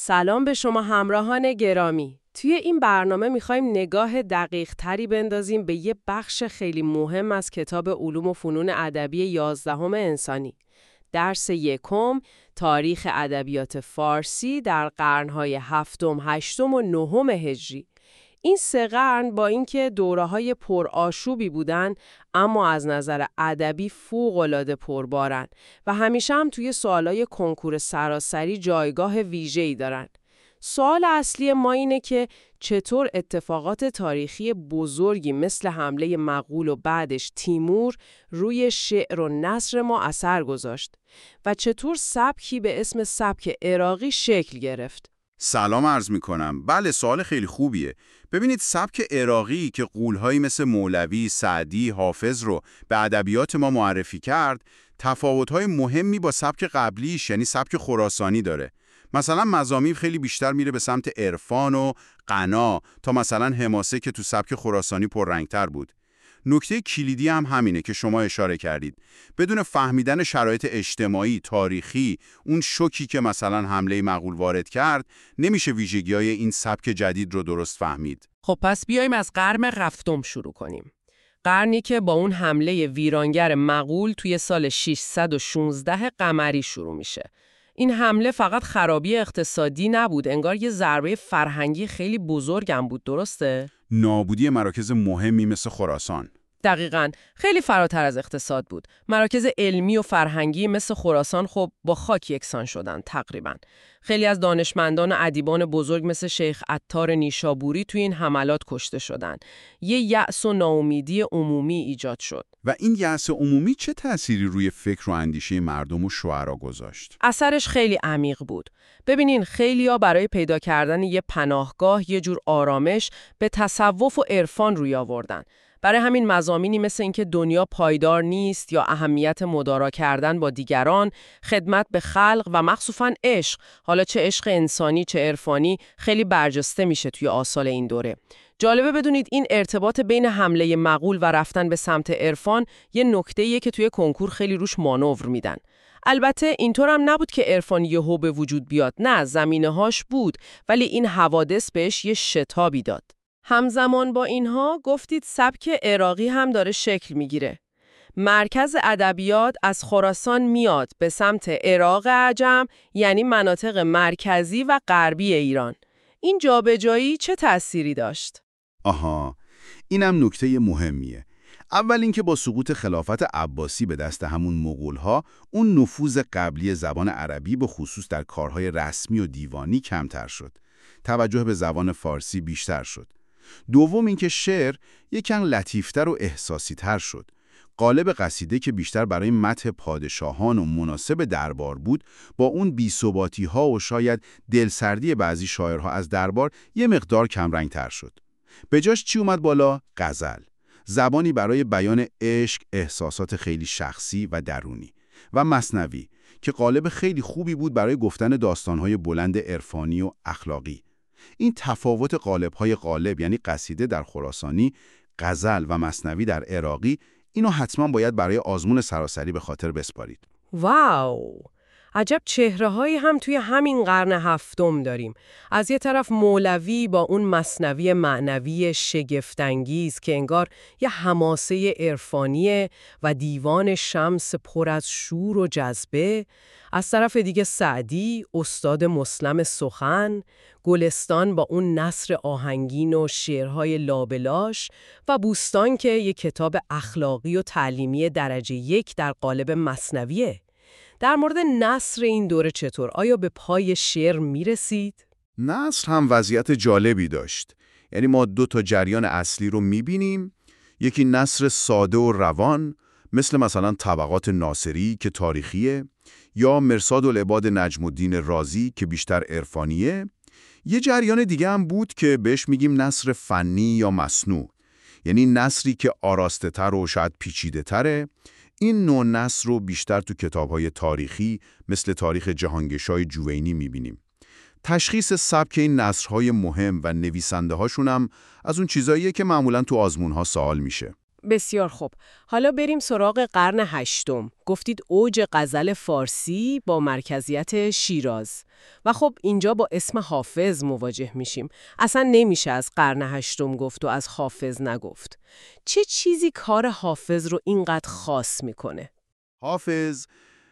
سلام به شما همراهان گرامی. توی این برنامه می‌خوایم نگاه دقیق تری بندازیم به یه بخش خیلی مهم از کتاب علوم و فنون ادبی 11 انسانی. درس یکم، تاریخ ادبیات فارسی در قرن‌های هفتم، هشتم و نهم هجری. این 3 قرن با اینکه دوره‌های پرآشوبی بودن، اما از نظر ادبی فوق‌العاده پربارن و همیشه هم توی سوالای کنکور سراسری جایگاه ویژه‌ای دارن. سوال اصلی ما اینه که چطور اتفاقات تاریخی بزرگی مثل حمله مغول و بعدش تیمور روی شعر و نثر ما اثر گذاشت و چطور سبکی به اسم سبک عراقی شکل گرفت. سلام عرض میکنم. بله، سوال خیلی خوبیه. ببینید، سبک عراقی که غول‌هایی مثل مولوی، سعدی، حافظ رو به ادبیات ما معرفی کرد، تفاوت‌های مهمی با سبک قبلیش یعنی سبک خراسانی داره. مثلا مزامیر خیلی بیشتر میره به سمت عرفان و غنا تا مثلا حماسه که تو سبک خراسانی پررنگتر بود. نکته کلیدی هم همینه که شما اشاره کردید. بدون فهمیدن شرایط اجتماعی، تاریخی، اون شوکی که مثلا حمله مغول وارد کرد، نمیشه ویژگی‌های این سبک جدید رو درست فهمید. خب پس بیایم از قرن هفتم شروع کنیم. قرنی که با اون حمله ویرانگر مغول توی سال 616 قمری شروع میشه. این حمله فقط خرابی اقتصادی نبود، انگار یه ضربه فرهنگی خیلی بزرگم بود، درسته؟ نابودی مراکز مهمی مثل خراسان. دقیقاً، خیلی فراتر از اقتصاد بود. مراکز علمی و فرهنگی مثل خراسان خب با خاک یکسان شدن تقریباً. خیلی از دانشمندان و ادیبان بزرگ مثل شیخ عطار نیشابوری توی این حملات کشته شدن. یه یأس و ناامیدی عمومی ایجاد شد. و این یأس عمومی چه تأثیری روی فکر و اندیشه مردم و شعرا گذاشت؟ اثرش خیلی عمیق بود. ببینین، خیلیا برای پیدا کردن یه پناهگاه، یه جور آرامش، به تصوف و عرفان روی آوردن. برای همین مضامینی مثل اینکه دنیا پایدار نیست یا اهمیت مدارا کردن با دیگران، خدمت به خلق و مخصوصاً عشق، حالا چه عشق انسانی چه عرفانی، خیلی برجسته میشه توی آثار این دوره. جالبه بدونید این ارتباط بین حمله مغول و رفتن به سمت عرفان یه نکته‌ایه که توی کنکور خیلی روش مانور میدن. البته اینطور هم نبود که عرفان یهو به وجود بیاد، نه، زمینه‌هاش بود، ولی این حوادث بهش یه شتابی داد. همزمان با اینها گفتید سبک عراقی هم داره شکل میگیره. مرکز ادبیات از خراسان میاد به سمت عراق عجم، یعنی مناطق مرکزی و غربی ایران. این جابجایی چه تأثیری داشت؟ آها، اینم نکته مهمیه. اول اینکه با سقوط خلافت عباسی به دست همون مغول‌ها، اون نفوذ قبلی زبان عربی به خصوص در کارهای رسمی و دیوانی کمتر شد. توجه به زبان فارسی بیشتر شد. دوم اینکه شعر یکم لطیفتر و احساسی‌تر شد. قالب قصیده که بیشتر برای مدح پادشاهان و مناسب دربار بود، با اون بی‌ثباتی‌ها و شاید دلسردی بعضی شاعرها از دربار یه مقدار کمرنگ‌تر شد. به جاش چی اومد بالا؟ غزل. زبانی برای بیان عشق، احساسات خیلی شخصی و درونی. و مثنوی که قالب خیلی خوبی بود برای گفتن داستان‌های بلند عرفانی و اخلاقی. این تفاوت قالب‌های قالب، یعنی قصیده در خراسانی، غزل و مثنوی در عراقی، اینو حتما باید برای آزمون سراسری به خاطر بسپارید. واو! عجب چهره‌هایی هم توی همین قرن هفتم داریم. از یه طرف مولوی با اون مثنوی معنوی شگفت‌انگیز که انگار یه حماسه عرفانیه و دیوان شمس پر از شور و جذبه. از طرف دیگه سعدی، استاد مسلم سخن، گلستان با اون نثر آهنگین و شعرهای لابلاش و بوستان که یه کتاب اخلاقی و تعلیمی درجه 1 در قالب مثنویه. در مورد نثر این دوره چطور؟ آیا به پای شعر میرسید؟ نثر هم وضعیت جالبی داشت. یعنی ما 2 جریان اصلی رو میبینیم. یکی نثر ساده و روان، مثلا طبقات ناصری که تاریخیه، یا مرصاد العباد نجم الدین رازی که بیشتر عرفانیه. یه جریان دیگه هم بود که بهش میگیم نثر فنی یا مصنوع، یعنی نثری که آراسته تر و شاید پیچیده تره. این نوع نثر رو بیشتر تو کتاب‌های تاریخی مثل تاریخ جهانگشای جوینی می‌بینیم. تشخیص سبک این نثرهای مهم و نویسنده‌هاشون هم از اون چیزاییه که معمولاً تو آزمون‌ها سوال میشه. بسیار خوب. حالا بریم سراغ قرن هشتم. گفتید اوج غزل فارسی با مرکزیت شیراز. و خب اینجا با اسم حافظ مواجه میشیم. اصلا نمیشه از قرن هشتم گفت و از حافظ نگفت. چه چیزی کار حافظ رو اینقدر خاص میکنه؟ حافظ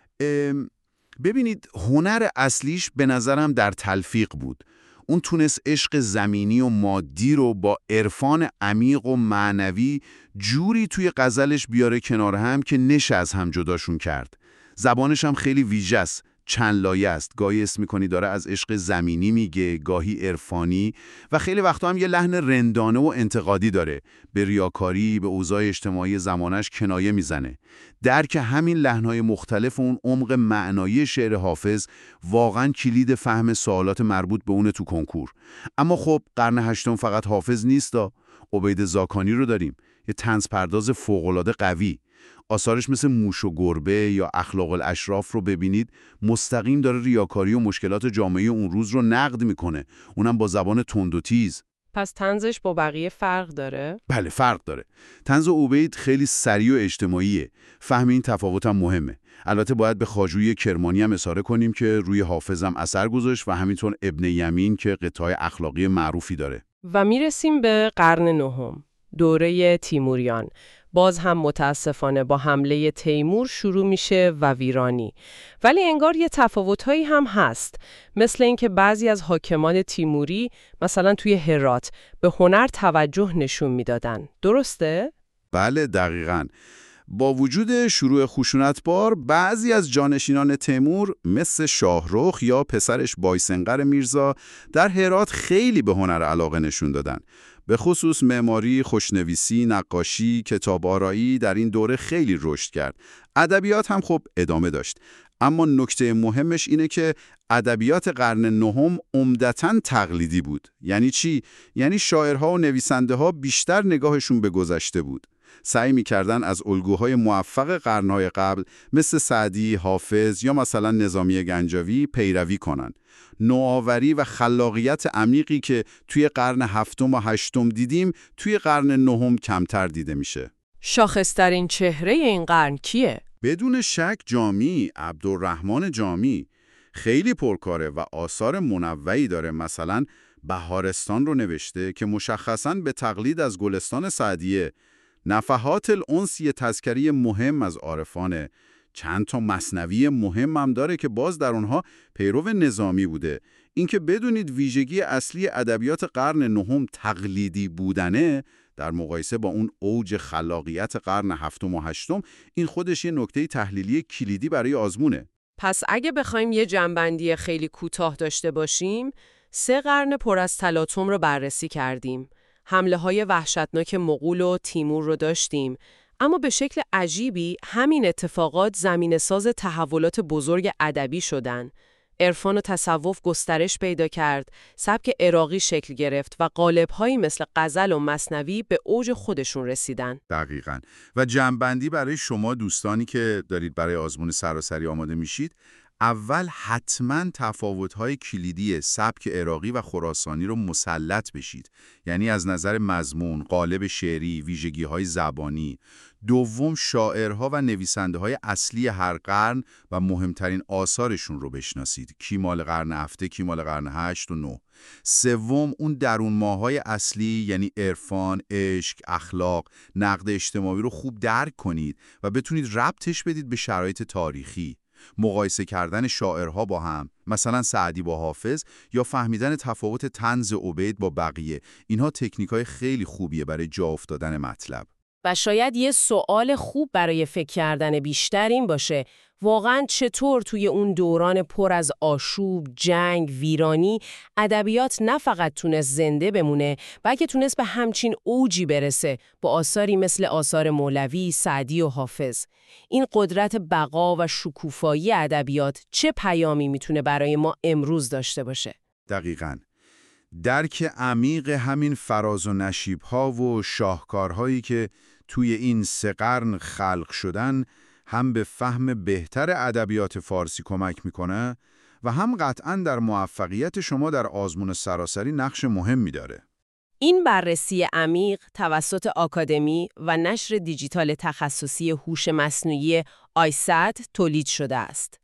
ببینید هنر اصلیش به نظرم در تلفیق بود. اون تونست عشق زمینی و مادی رو با عرفان عمیق و معنوی جوری توی غزلش بیاره کنار هم که نشه از هم جداشون کرد. زبانش هم خیلی ویژه است، چند لایه است. گاهی اسم می‌کنی داره از عشق زمینی میگه، گاهی عرفانی و خیلی وقتا هم یه لحن رندانه و انتقادی داره. به ریاکاری، به اوضاع اجتماعی زمانش کنایه میزنه. درک همین لحن‌های مختلف و اون عمق معنایی شعر حافظ واقعاً کلید فهم سوالات مربوط به اون تو کنکور. اما خب قرن هشتم فقط حافظ نیستا. عبید زاکانی رو داریم، یه طنز پرداز فوق‌العاده قوی. آثارش مثل موش و گربه یا اخلاق الاشراف رو ببینید، مستقیم داره ریاکاری و مشکلات جامعه اون روز رو نقد میکنه، اونم با زبان تند و تیز. پس طنزش با بقیه فرق داره؟ بله فرق داره. طنز عبید خیلی سریع و اجتماعیه. فهم این تفاوت هم مهمه. البته باید به خواجوی کرمانی هم اشاره کنیم که روی حافظم اثر گذاشت و همینطور ابن یمین که قطعه اخلاقی معروفی داره. و میرسیم به قرن نهم، دوره تیموریان. باز هم متاسفانه با حمله تیمور شروع میشه و ویرانی. ولی انگار یه تفاوت‌هایی هم هست، مثل اینکه بعضی از حاکمان تیموری مثلا توی هرات به هنر توجه نشون میدادن. درسته؟ بله دقیقاً. با وجود شروع خشونتبار، بعضی از جانشینان تیمور مثل شاهرخ یا پسرش بایسنقر میرزا در هرات خیلی به هنر علاقه نشون دادن. به خصوص معماری، خوشنویسی، نقاشی، کتاب آرایی در این دوره خیلی رشد کرد. ادبیات هم خب ادامه داشت. اما نکته مهمش اینه که ادبیات قرن نهم عمدتاً تقلیدی بود. یعنی چی؟ یعنی شاعرها و نویسنده‌ها بیشتر نگاهشون به گذشته بود. سعی می‌کردن از الگوهای موفق قرن‌های قبل مثل سعدی، حافظ یا مثلا نظامی گنجاوی پیروی کنن. نوآوری و خلاقیت عمیقی که توی قرن هفتم و هشتم دیدیم، توی قرن نهم کمتر دیده میشه. شاخص‌ترین چهره این قرن کیه؟ بدون شک جامی، عبدالرحمن جامی خیلی پرکاره و آثار منوعی داره. مثلا بهارستان رو نوشته که مشخصاً به تقلید از گلستان سعدیه. نفحات الانس یه تذکری مهم از عارفانه. چند تا مثنوی مهم هم داره که باز در اونها پیرو نظامی بوده. اینکه بدونید ویژگی اصلی ادبیات قرن نهم تقلیدی بودنه در مقایسه با اون اوج خلاقیت قرن هفتم و هشتم، این خودش یه نکته تحلیلی کلیدی برای آزمونه. پس اگه بخوایم یه جنبندی خیلی کوتاه داشته باشیم، 3 قرن پر از تلاطم رو بررسی کردیم. حمله‌های وحشتناک مغول و تیمور رو داشتیم، اما به شکل عجیبی همین اتفاقات زمینه‌ساز تحولات بزرگ ادبی شدن. عرفان و تصوف گسترش پیدا کرد، سبک عراقی شکل گرفت و قالب‌هایی مثل غزل و مثنوی به اوج خودشون رسیدن. دقیقاً. و جمع‌بندی برای شما دوستانی که دارید برای آزمون سراسری آماده میشید، اول حتماً تفاوت‌های کلیدی سبک عراقی و خراسانی رو مسلط بشید. یعنی از نظر مضمون، قالب شعری، ویژگی‌های زبانی. دوم، شاعرها و نویسنده‌های اصلی هر قرن و مهمترین آثارشون رو بشناسید. کی مال قرن هفته، کی مال قرن 8 و 9. سوم، اون درون ماهای اصلی یعنی عرفان، عشق، اخلاق، نقد اجتماعی رو خوب درک کنید و بتونید ربطش بدید به شرایط تاریخی. مقایسه کردن شاعرها با هم، مثلا سعدی با حافظ، یا فهمیدن تفاوت طنز عبید با بقیه، اینها تکنیک‌های خیلی خوبیه برای جا افتادن مطلب. و شاید یه سوال خوب برای فکر کردن بیشتر این باشه، واقعاً چطور توی اون دوران پر از آشوب، جنگ، ویرانی، ادبیات نه فقط تونست زنده بمونه، بلکه تونست به همچین اوجی برسه با آثاری مثل آثار مولوی، سعدی و حافظ. این قدرت بقا و شکوفایی ادبیات چه پیامی میتونه برای ما امروز داشته باشه؟ دقیقاً. درک عمیق همین فراز و نشیب‌ها و شاهکارهایی که توی این 3 قرن خلق شدن هم به فهم بهتر ادبیات فارسی کمک میکنه و هم قطعاً در موفقیت شما در آزمون سراسری نقش مهمی داره. این بررسی عمیق توسط آکادمی و نشر دیجیتال تخصصی هوش مصنوعی آیسد تولید شده است.